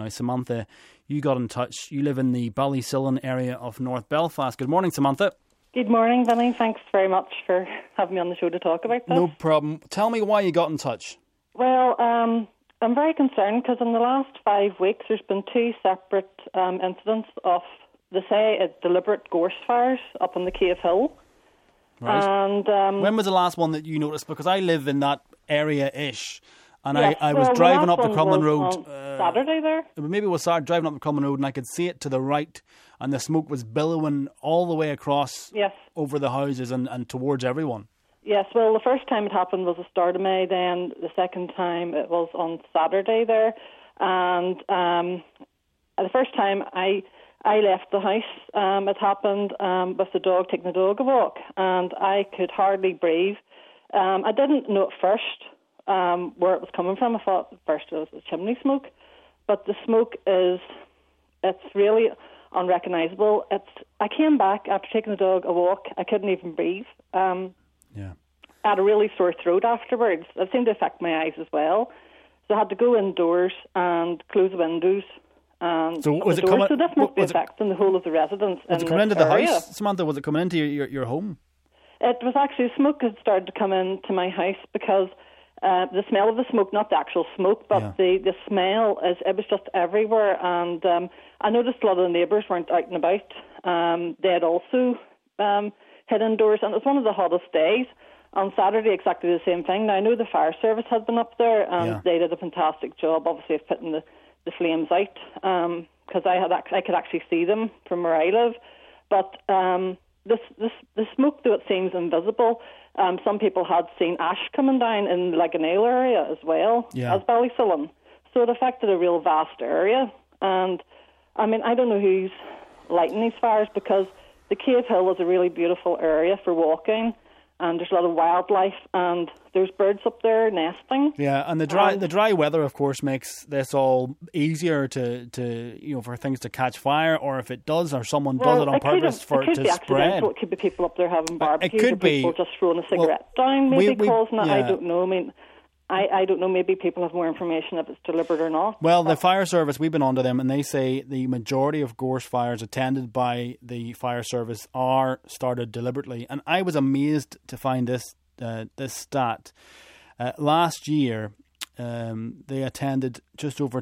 Now, Samantha, you got in touch. You live in the Ballysillan area of North Belfast. Good morning, Samantha. Good morning, Vinny. Thanks very much for having me on the show to talk about this. No problem. Tell me why you got in touch. Well, I'm very concerned because in the last 5 weeks there's been 2 separate incidents of, they say, deliberate gorse fires up on the Cave Hill. Right. And when was the last one that you noticed? Because I live in that area-ish. And yes, I was driving up the Crumlin Road. On Saturday there? Maybe it was Saturday, driving up the Crumlin Road, and I could see it to the right, and the smoke was billowing all the way across over the houses and towards everyone. Yes, well, the first time it happened was the start of May, then the second time it was on Saturday there. And the first time I left the house, it happened with the dog, taking the dog a walk, and I could hardly breathe. I didn't know at first where it was coming from. I thought at first it was chimney smoke, but the smoke it's really unrecognisable. I came back after taking the dog a walk. I couldn't even breathe. I had a really sore throat afterwards. It seemed to affect my eyes as well. So I had to go indoors and close the windows. So was it coming? So this must be affecting the whole of the residents. Was it coming into the house, Samantha? Was it coming into your home? It was actually, smoke had started to come into my house because the smell of the smoke, not the actual smoke, but the smell, it was just everywhere. And I noticed a lot of the neighbours weren't out and about. They had also hid indoors, and it was one of the hottest days. On Saturday, exactly the same thing. Now, I know the fire service had been up there, and they did a fantastic job, obviously, of putting the flames out, because I could actually see them from where I live. But the smoke, though it seems invisible, some people had seen ash coming down in the Laganale area as well as Ballysillan. So it affected a real vast area. And, I mean, I don't know who's lighting these fires, because the Cave Hill is a really beautiful area for walking, and there's a lot of wildlife, and there's birds up there nesting. Yeah, and the dry weather, of course, makes this all easier to for things to catch fire, or if it does, or someone does it on purpose for it to spread. It could be people up there having barbecues, it could be people just throwing a cigarette down, maybe causing it. I don't know. I mean, I don't know, maybe people have more information if it's deliberate or not. Well, the fire service, we've been on to them, and they say the majority of gorse fires attended by the fire service are started deliberately. And I was amazed to find this stat. Last year, they attended just over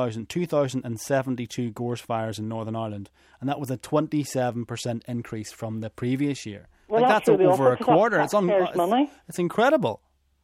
2,072 gorse fires in Northern Ireland, and that was a 27% increase from the previous year. Well, that's really over a quarter. It's incredible.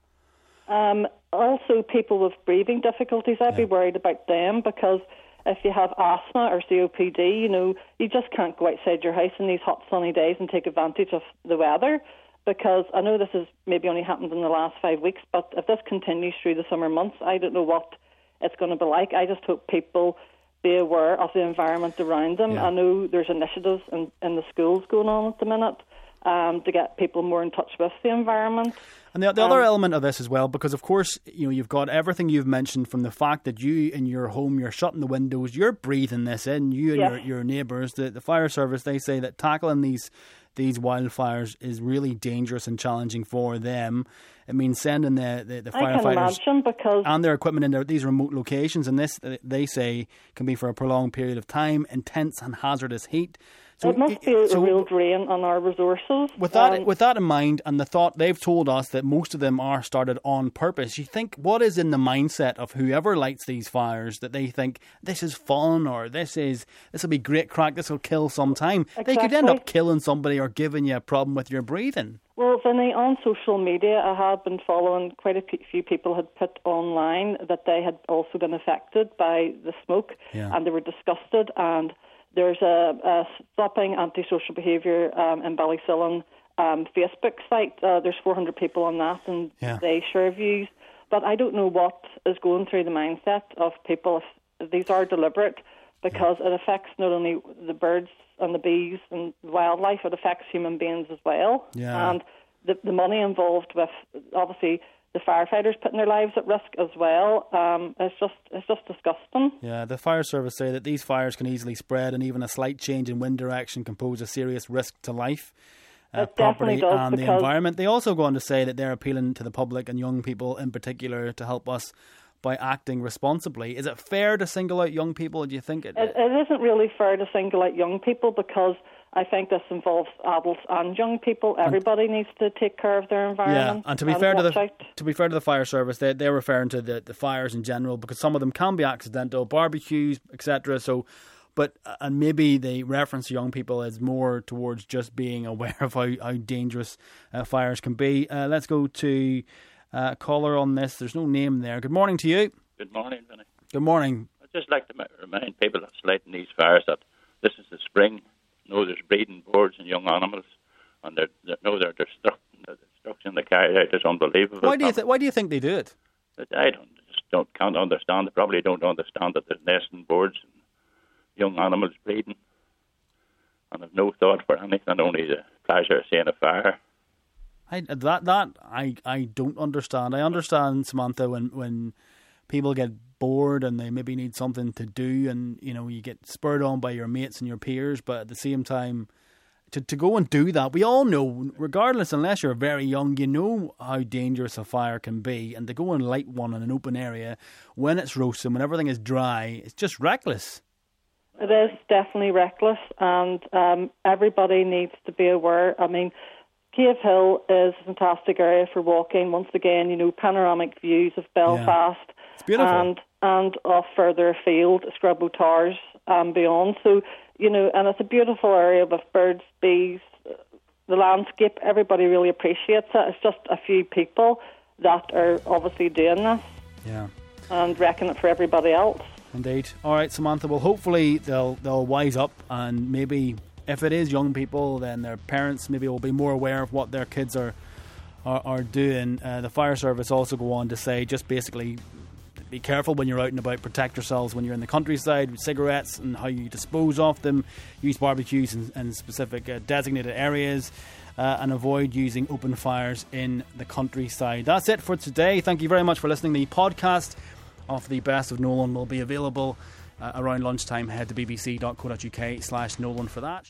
Also, people with breathing difficulties, I'd be worried about them, because if you have asthma or COPD, you just can't go outside your house in these hot sunny days and take advantage of the weather, because I know this has maybe only happened in the last 5 weeks, but if this continues through the summer months, I don't know what it's going to be like. I just hope people be aware of the environment around them. I know there's initiatives in the schools going on at the minute to get people more in touch with the environment. And the other element of this as well, because of course, you've got everything you've mentioned, from the fact that you in your home, you're shutting the windows, you're breathing this in, you and your neighbours. The fire service, they say that tackling these wildfires is really dangerous and challenging for them. It means sending the firefighters and their equipment into these remote locations, and this, they say, can be for a prolonged period of time, intense and hazardous heat. So it must be a real drain on our resources. With that in mind, and the thought, they've told us that most of them are started on purpose. You think, what is in the mindset of whoever lights these fires, that they think this is fun, or this will be great crack, this will kill some time. Exactly. They could end up killing somebody or giving you a problem with your breathing. Well, Vinny, on social media, I have been following quite a few people had put online that they had also been affected by the smoke, and they were disgusted. And there's a Stopping Antisocial Behaviour in Ballysillan Facebook site. There's 400 people on that, and they share views. But I don't know what is going through the mindset of people if these are deliberate, because it affects not only the birds and the bees and wildlife, it affects human beings as well. And the money involved with, obviously, the firefighters putting their lives at risk as well, it's just disgusting. Yeah, the fire service say that these fires can easily spread, and even a slight change in wind direction can pose a serious risk to life, property and the environment. They also go on to say that they're appealing to the public and young people in particular to help us by acting responsibly. Is it fair to single out young people? Do you think it isn't really fair to single out young people, because I think this involves adults and young people. Everybody needs to take care of their environment. Yeah, and to be fair to the fire service, they're referring to the fires in general, because some of them can be accidental, barbecues, etc. And maybe the reference to young people is more towards just being aware of how dangerous fires can be. Let's go to a caller on this. There's no name there. Good morning to you. Good morning, Vinny. Good morning. I'd just like to remind people that's lighting these fires that this is the spring. There's breeding boards and young animals, and the destruction they carry out is unbelievable. Why do you think they do it? I can't understand. They probably don't understand that there's nesting boards and young animals breeding, and have no thought for anything, only the pleasure of seeing a fire. I don't understand. I understand, Samantha, when people get bored and they maybe need something to do, and you get spurred on by your mates and your peers, but at the same time, to go and do that, we all know, regardless, unless you're very young, you know how dangerous a fire can be, and to go and light one in an open area when it's roasting, when everything is dry, it's just reckless. It is definitely reckless, and everybody needs to be aware. I mean, Cave Hill is a fantastic area for walking. Once again, panoramic views of Belfast. Yeah. It's beautiful. And off further afield, Scrubbo Towers and beyond. So, and it's a beautiful area with birds, bees, the landscape. Everybody really appreciates it. It's just a few people that are obviously doing this. Yeah. And wrecking it for everybody else. Indeed. All right, Samantha. Well, hopefully they'll wise up, and maybe if it is young people, then their parents maybe will be more aware of what their kids are doing. The fire service also go on to say, just basically, be careful when you're out and about. Protect yourselves when you're in the countryside with cigarettes and how you dispose of them. Use barbecues in specific designated areas. And avoid using open fires in the countryside. That's it for today. Thank you very much for listening. The podcast of the Best of Nolan will be available around lunchtime. Head to bbc.co.uk/Nolan for that.